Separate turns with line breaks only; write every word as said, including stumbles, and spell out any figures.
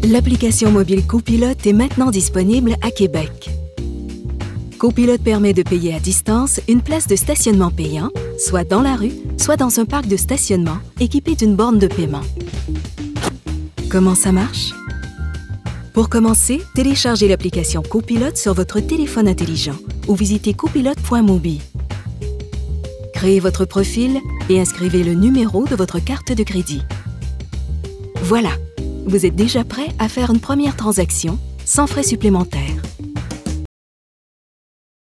L'application mobile Copilote est maintenant disponible à Québec. Copilote permet de payer à distance une place de stationnement payant, soit dans la rue, soit dans un parc de stationnement équipé d'une borne de paiement. Comment ça marche? Pour commencer, téléchargez l'application Copilote sur votre téléphone intelligent ou visitez copilote point mobi. Créez votre profil et inscrivez le numéro de votre carte de crédit. Voilà, vous êtes déjà prêt à faire une première transaction sans frais supplémentaires.